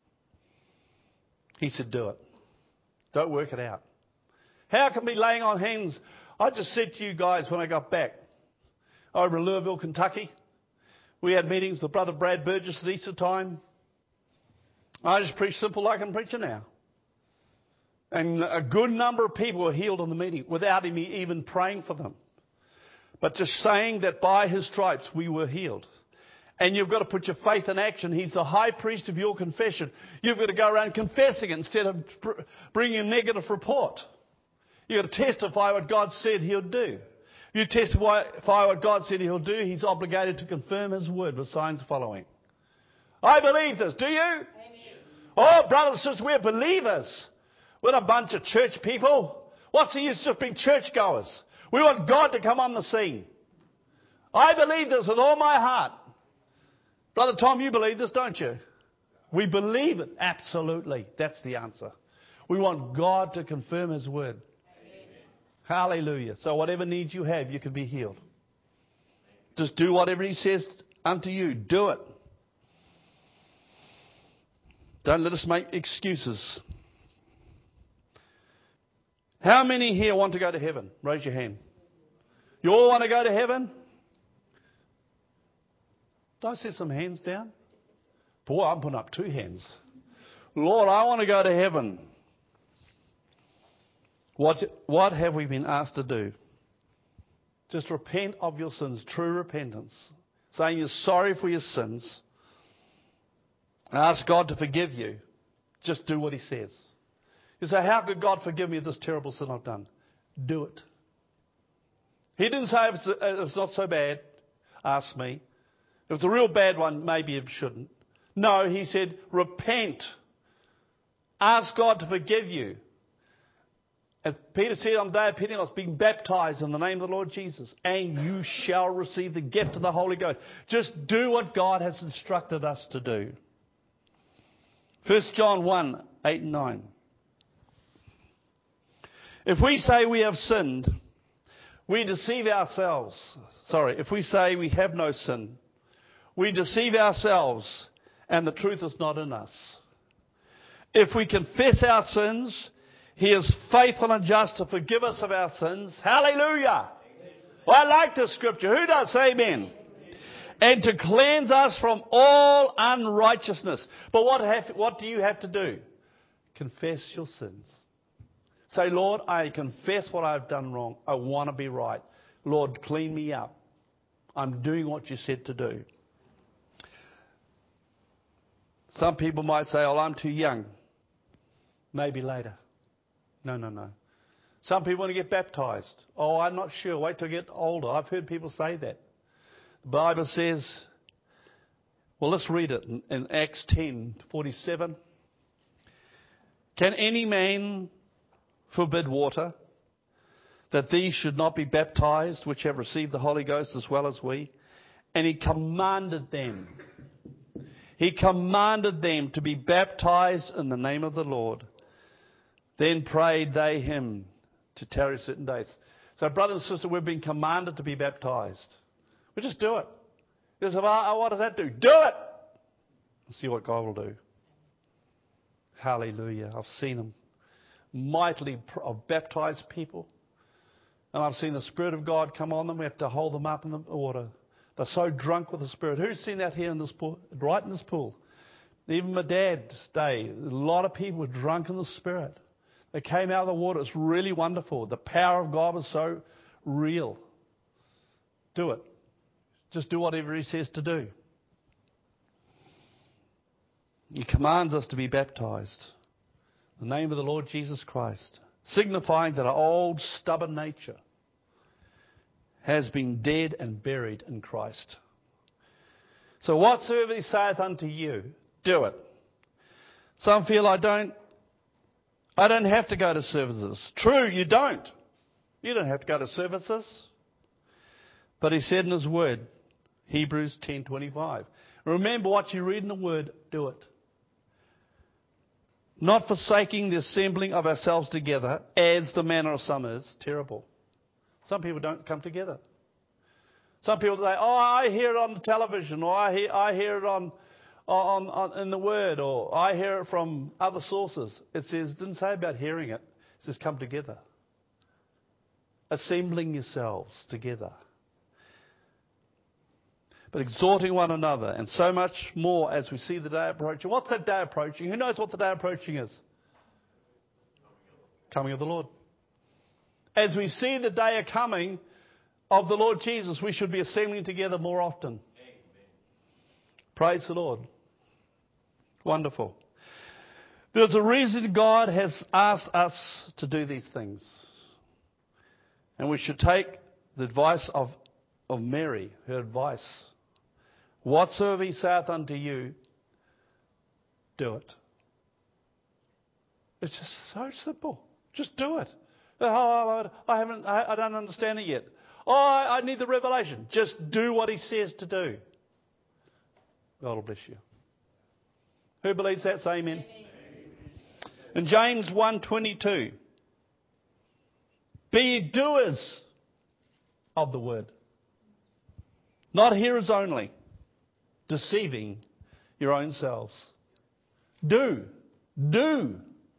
He said, do it. Don't work it out. How can we laying on hands? I just said to you guys when I got back over in Louisville, Kentucky, we had meetings with Brother Brad Burgess at Easter time. I just preached simple like I'm preaching now. And a good number of people were healed in the meeting without me even praying for them. But just saying that by his stripes we were healed. And you've got to put your faith in action. He's the high priest of your confession. You've got to go around confessing it instead of bringing a negative report. You've got to testify what God said he'll do. You testify what God said he'll do, he's obligated to confirm his word with signs following. I believe this. Do you? Amen. Oh, brothers and sisters, we're believers. We're a bunch of church people. What's the use of being churchgoers? We want God to come on the scene. I believe this with all my heart. Brother Tom, you believe this, don't you? We believe it. Absolutely. That's the answer. We want God to confirm his word. Amen. Hallelujah. So whatever needs you have, you can be healed. Just do whatever he says unto you. Do it. Don't let us make excuses. How many here want to go to heaven? Raise your hand. You all want to go to heaven? Did I see some hands down? Boy, I'm putting up two hands. Lord, I want to go to heaven. What, what have we been asked to do? Just repent of your sins, true repentance. Saying you're sorry for your sins. Ask God to forgive you. Just do what he says. You say, how could God forgive me of this terrible sin I've done? Do it. He didn't say if it's, if it's not so bad, ask me. If it's a real bad one, maybe it shouldn't. No, he said, repent. Ask God to forgive you. As Peter said on the day of Pentecost, being baptized in the name of the Lord Jesus, and you shall receive the gift of the Holy Ghost. Just do what God has instructed us to do. First John one, eight and nine. If we say we have sinned, we deceive ourselves. Sorry, if we say we have no sin, we deceive ourselves and the truth is not in us. If we confess our sins, he is faithful and just to forgive us of our sins. Hallelujah! Well, I like this scripture. Who does say amen? And to cleanse us from all unrighteousness. But what, have, what do you have to do? Confess your sins. Say, Lord, I confess what I've done wrong. I want to be right. Lord, clean me up. I'm doing what you said to do. Some people might say, oh, I'm too young. Maybe later. No, no, no. Some people want to get baptized. Oh, I'm not sure. Wait till I get older. I've heard people say that. The Bible says, well, let's read it in, in Acts ten forty-seven. Can any man forbid water, that these should not be baptized, which have received the Holy Ghost as well as we? And he commanded them. He commanded them to be baptized in the name of the Lord. Then prayed they him to tarry certain days. So, brothers and sisters, we've been commanded to be baptized. We just do it. You say, oh, what does that do? Do it! And see what God will do. Hallelujah. I've seen him mightily baptize people. And I've seen the Spirit of God come on them. We have to hold them up in the water. They're so drunk with the Spirit. Who's seen that here in this pool? Right in this pool. Even my dad's day, a lot of people were drunk in the Spirit. They came out of the water. It's really wonderful. The power of God was so real. Do it. Just do whatever he says to do. He commands us to be baptized in the name of the Lord Jesus Christ, signifying that our old stubborn nature has been dead and buried in Christ. So whatsoever he saith unto you, do it. Some feel I don't I don't have to go to services. True, you don't. You don't have to go to services. But he said in his word, Hebrews ten twenty-five. Remember what you read in the word, do it. Not forsaking the assembling of ourselves together, as the manner of some is. Terrible. Some people don't come together. Some people say, oh, I hear it on the television, or I hear, I hear it on, on, on in the Word, or I hear it from other sources. It says, it didn't say about hearing it. It says come together. Assembling yourselves together. But exhorting one another, and so much more as we see the day approaching. What's that day approaching? Who knows what the day approaching is? Coming of the Lord. As we see the day coming of the Lord Jesus, we should be assembling together more often. Amen. Praise the Lord. Wonderful. There's a reason God has asked us to do these things. And we should take the advice of, of Mary, her advice. Whatsoever he saith unto you, do it. It's just so simple. Just do it. Oh, I haven't. I don't understand it yet. Oh, I need the revelation. Just do what he says to do. God will bless you. Who believes that? Say amen. In James one twenty-two, be ye doers of the word, not hearers only, deceiving your own selves. Do. Do.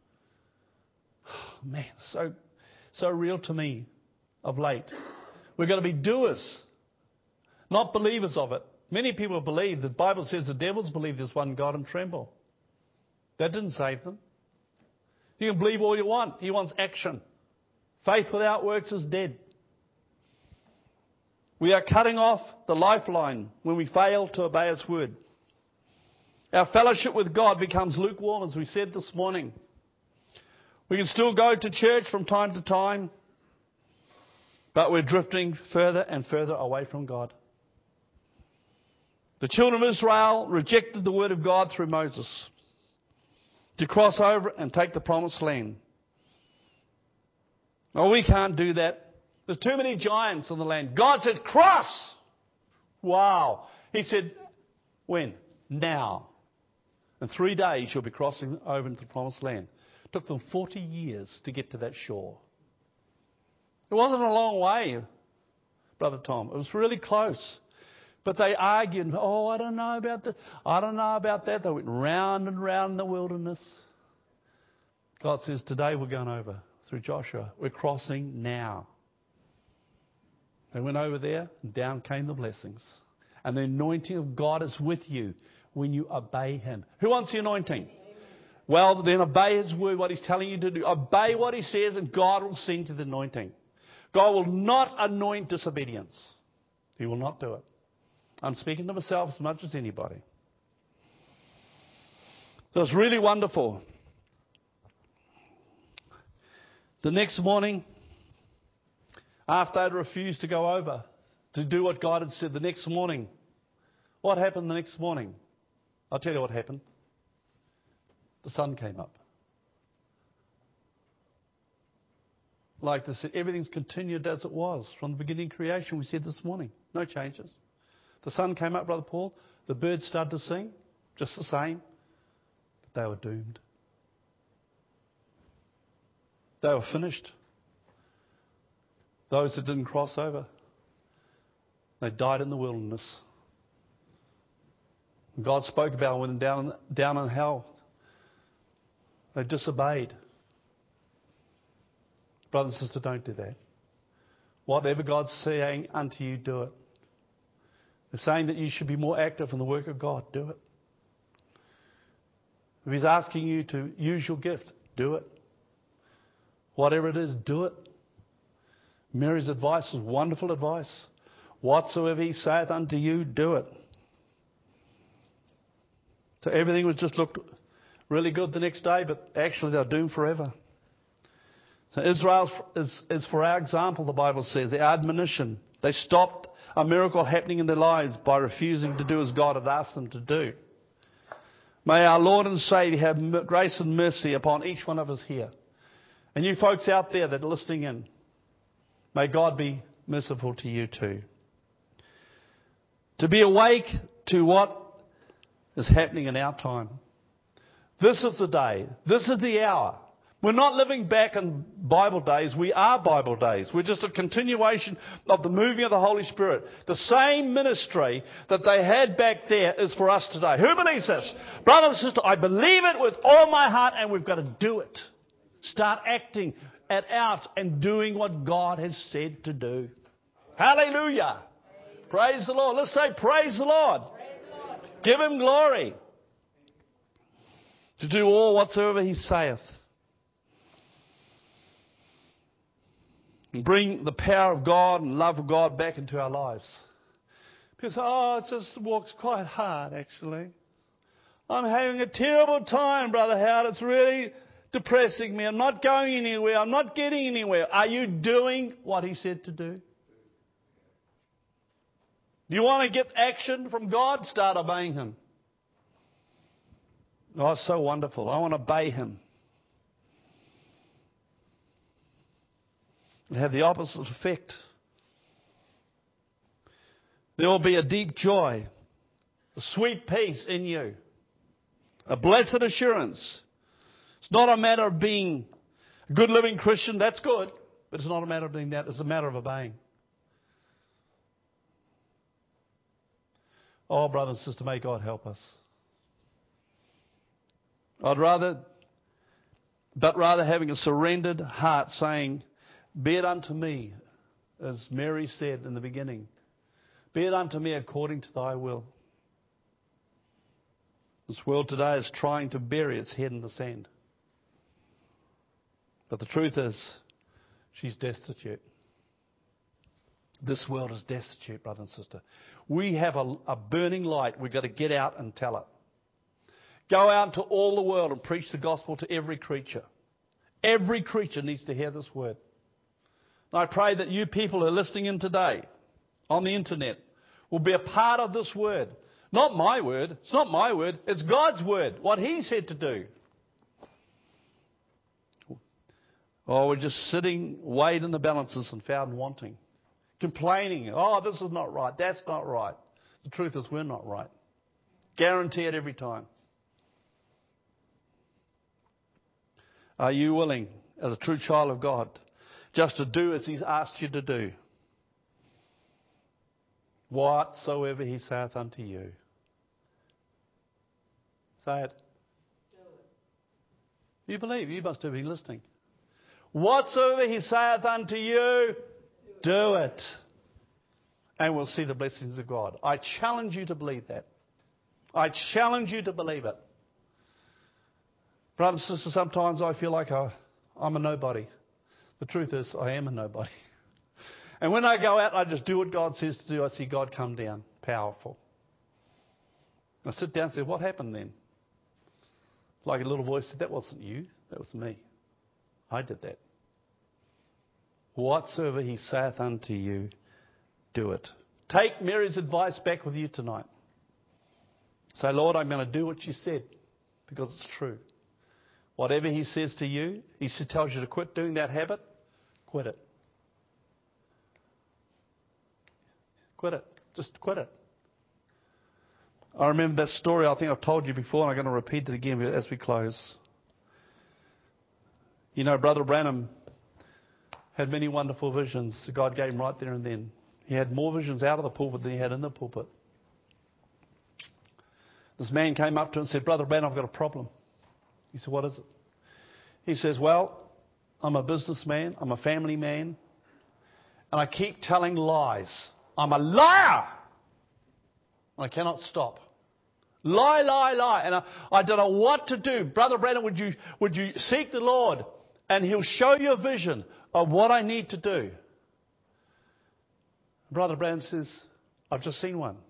Oh, man, so, so real to me of late. We're going to be doers, not believers of it. Many people believe, the Bible says the devils believe there's one God and tremble. That didn't save them. You can believe all you want. He wants action. Faith without works is dead. We are cutting off the lifeline when we fail to obey His word. Our fellowship with God becomes lukewarm, as we said this morning. We can still go to church from time to time, but we're drifting further and further away from God. The children of Israel rejected the word of God through Moses to cross over and take the promised land. Well, we can't do that. There's too many giants on the land. God said, cross! Wow. He said, when? Now. In three days you'll be crossing over into the promised land. It took them forty years to get to that shore. It wasn't a long way, Brother Tom. It was really close. But they argued, oh, I don't know about that. I don't know about that. They went round and round in the wilderness. God says, today we're going over through Joshua. We're crossing now. They went over there, and down came the blessings. And the anointing of God is with you when you obey Him. Who wants the anointing? Well, then obey His word, what He's telling you to do. Obey what He says, and God will send you the anointing. God will not anoint disobedience. He will not do it. I'm speaking to myself as much as anybody. So it's really wonderful. The next morning, after I'd refused to go over to do what God had said, the next morning, what happened the next morning? I'll tell you what happened. The sun came up. Like this, everything's continued as it was from the beginning of creation, we said this morning. No changes. The sun came up, Brother Paul. The birds started to sing, just the same. But they were doomed. They were finished. Those that didn't cross over, they died in the wilderness. God spoke about when down, down in hell. They disobeyed. Brother and sister, don't do that. Whatever God's saying unto you, do it. They're saying that you should be more active in the work of God. Do it. If He's asking you to use your gift, do it. Whatever it is, do it. Mary's advice was wonderful advice. Whatsoever He saith unto you, do it. So everything was just looked really good the next day, but actually they're doomed forever. So Israel is, is for our example, the Bible says, the admonition. They stopped a miracle happening in their lives by refusing to do as God had asked them to do. May our Lord and Saviour have grace and mercy upon each one of us here. And you folks out there that are listening in, may God be merciful to you too. To be awake to what is happening in our time. This is the day. This is the hour. We're not living back in Bible days. We are Bible days. We're just a continuation of the moving of the Holy Spirit. The same ministry that they had back there is for us today. Who believes this? Brother and sister, I believe it with all my heart, and we've got to do it. Start acting it out and doing what God has said to do. Hallelujah. Praise the Lord. Let's say praise the Lord. Praise the Lord. Give Him glory. To do all whatsoever He saith. And bring the power of God and love of God back into our lives. Because, oh, it just walks quite hard, actually. I'm having a terrible time, Brother Howard. It's really depressing me. I'm not going anywhere. I'm not getting anywhere. Are you doing what He said to do? Do you want to get action from God? Start obeying Him. Oh, it's so wonderful. I want to obey Him. And have the opposite effect. There will be a deep joy, a sweet peace in you, a blessed assurance. It's not a matter of being a good living Christian. That's good. But it's not a matter of being that. It's a matter of obeying. Oh, brother and sister, may God help us. I'd rather, but rather having a surrendered heart saying, be it unto me, as Mary said in the beginning, be it unto me according to thy will. This world today is trying to bury its head in the sand. But the truth is, she's destitute. This world is destitute, brother and sister. We have a, a burning light. We've got to get out and tell it. Go out to all the world and preach the gospel to every creature. Every creature needs to hear this word. And I pray that you people who are listening in today on the internet will be a part of this word. Not my word. It's not my word. It's God's word. What He said to do. Oh, we're just sitting, weighed in the balances and found wanting. Complaining. Oh, this is not right. That's not right. The truth is we're not right. Guarantee it every time. Are you willing, as a true child of God, just to do as He's asked you to do? Whatsoever He saith unto you. Say it. You believe. You must have been listening. Whatsoever He saith unto you, do it. And we'll see the blessings of God. I challenge you to believe that. I challenge you to believe it. Brothers and sisters, sometimes I feel like I, I'm a nobody. The truth is, I am a nobody. And when I go out, I just do what God says to do. I see God come down, powerful. I sit down and say, what happened then? Like a little voice said, that wasn't you, that was me. I did that. Whatsoever He saith unto you, do it. Take Mary's advice back with you tonight. Say, Lord, I'm going to do what you said because it's true. Whatever He says to you, He tells you to quit doing that habit, quit it. Quit it. Just quit it. I remember that story I think I've told you before, and I'm going to repeat it again as we close. You know, Brother Branham had many wonderful visions that God gave him right there and then. He had more visions out of the pulpit than he had in the pulpit. This man came up to him and said, Brother Branham, I've got a problem. He said, what is it? He says, well, I'm a businessman, I'm a family man, and I keep telling lies. I'm a liar! I cannot stop. Lie, lie, lie. And I, I don't know what to do. Brother Branham, would you, would you seek the Lord and He'll show you a vision of what I need to do? Brother Branham says, I've just seen one.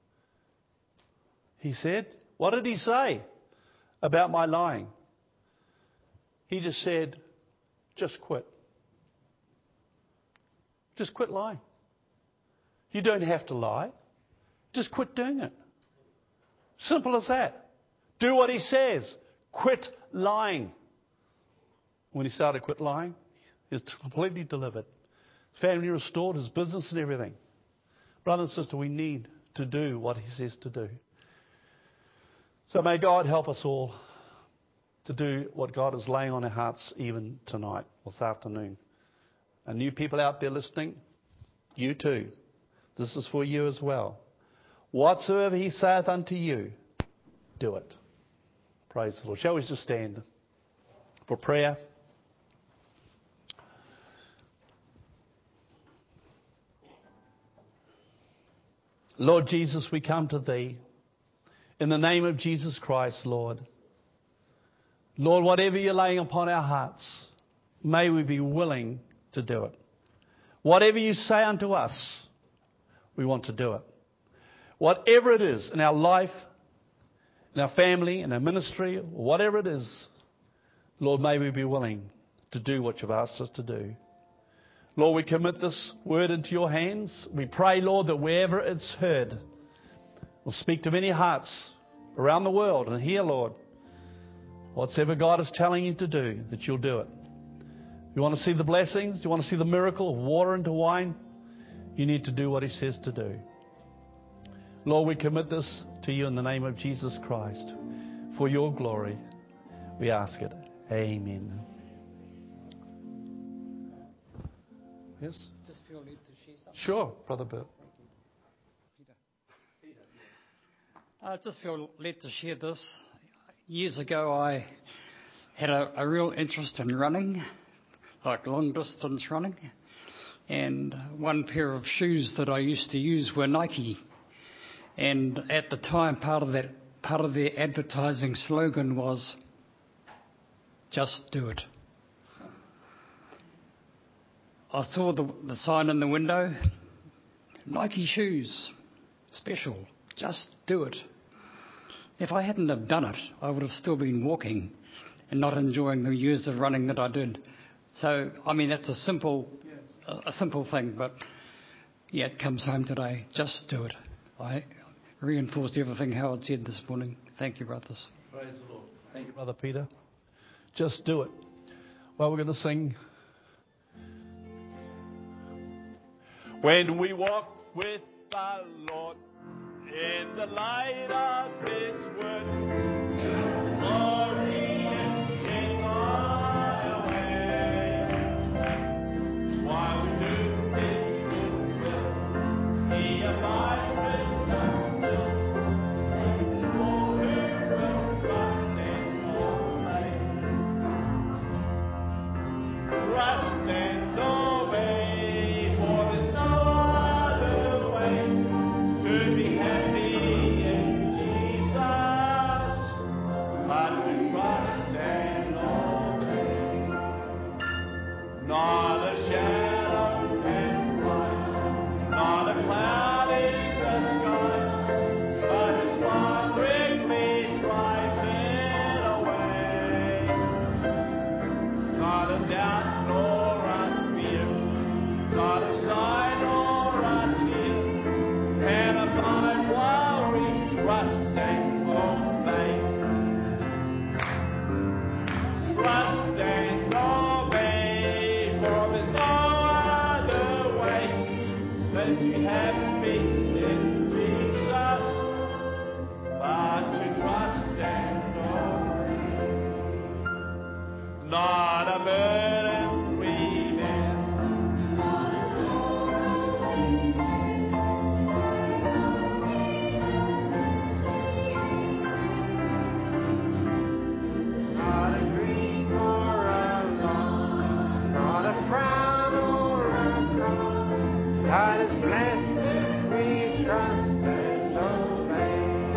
He said, what did he say about my lying? He just said, just quit. Just quit lying. You don't have to lie. Just quit doing it. Simple as that. Do what He says. Quit lying. When he started to quit lying, he was completely delivered. His family restored, his business and everything. Brother and sister, we need to do what He says to do. So may God help us all to do what God is laying on our hearts even tonight, this afternoon. And you people out there listening, you too. This is for you as well. Whatsoever he saith unto you, do it. Praise the Lord. Shall we just stand for prayer? Lord Jesus, we come to Thee in the name of Jesus Christ, Lord. Lord, whatever You're laying upon our hearts, may we be willing to do it. Whatever You say unto us, we want to do it. Whatever it is in our life, in our family, in our ministry, whatever it is, Lord, may we be willing to do what You've asked us to do. Lord, we commit this word into Your hands. We pray, Lord, that wherever it's heard, will speak to many hearts around the world. And here, Lord, whatever God is telling You to do, that You'll do it. You want to see the blessings? Do you want to see the miracle of water into wine? You need to do what He says to do. Lord, we commit this to You in the name of Jesus Christ. For Your glory, we ask it. Amen. Yes? Just feel need to share something. Sure, Brother Bert. I just feel led to share this. Years ago, I had a, a real interest in running, like long distance running. And one pair of shoes that I used to use were Nike. And at the time, part of that, part of their advertising slogan was, "Just do it." I saw the, the sign in the window, Nike shoes, special, just do it. If I hadn't have done it, I would have still been walking and not enjoying the years of running that I did. So, I mean, that's a simple, a, a simple thing, but yeah, it comes home today. Just do it. I reinforced everything Howard said this morning. Thank you, brothers. Praise the Lord. Thank you, Brother Peter. Just do it. Well, we're going to sing. When we walk with the Lord in the light of His word, glory and shame are away. While we do His good will, He abides with us still. For who will trust and obey? Trust and obey. Not a shadow can fly, not a cloud in the sky, but His sparkling face drives it away. Not a doubt nor a fear, not a sigh nor a tear, can abide while we trust and obey. Trust and obey. We have faith in Jesus, but to trust and obey. Not a burden we bear. Not a grief or a loss, not a frown or a cross. God is blessed if we trust and obey.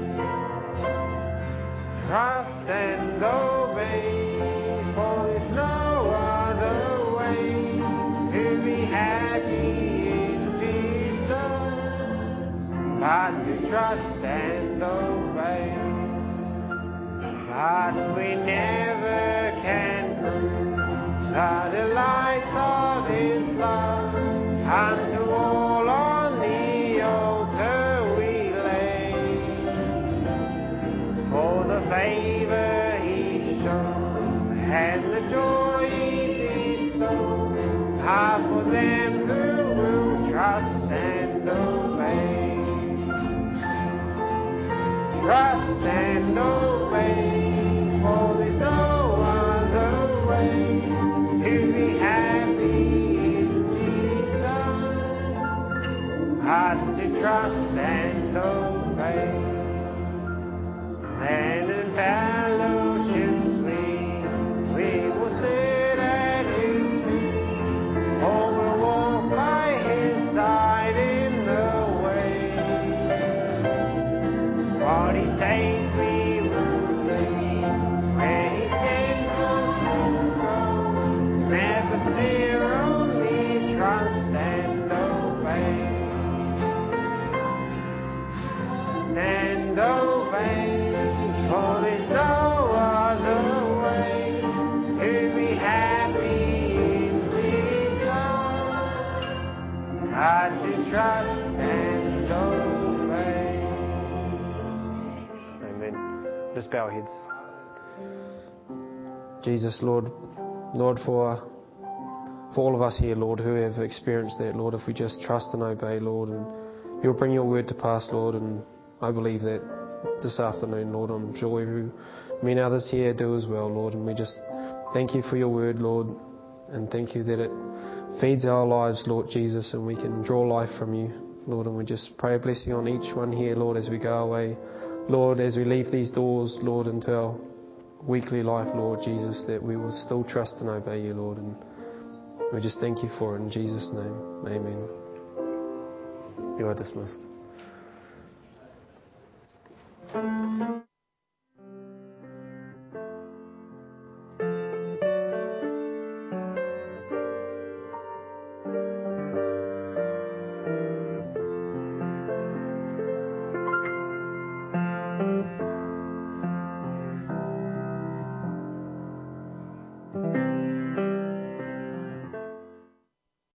Trust and obey, for there's no other way to be happy in Jesus, but to trust and obey. But we never can prove the delights of His love. Unto all on the altar we lay, for the favor He showed and the joy He bestowed are for them who will trust and obey. Trust and obey, for there's no Heart to trust and obey. Then in fellowship sweet, we will sit at His feet, or we'll walk by His side in the way. What He says we will do, where He sends us we'll go. Never fear, only trust and obey. Stand obey, for there's no other way to be happy in Jesus, but to trust and obey. Amen. Just bow our heads. Jesus, Lord, Lord, for for all of us here, Lord, who have experienced that, Lord, if we just trust and obey, Lord, and You'll bring Your word to pass, Lord, and I believe that this afternoon, Lord. I'm sure every, many others here do as well, Lord, and we just thank You for Your word, Lord, and thank You that it feeds our lives, Lord Jesus, and we can draw life from You, Lord, and we just pray a blessing on each one here, Lord, as we go away, Lord, as we leave these doors, Lord, into our weekly life, Lord Jesus, that we will still trust and obey You, Lord, and we just thank You for it in Jesus' name. Amen. You are dismissed.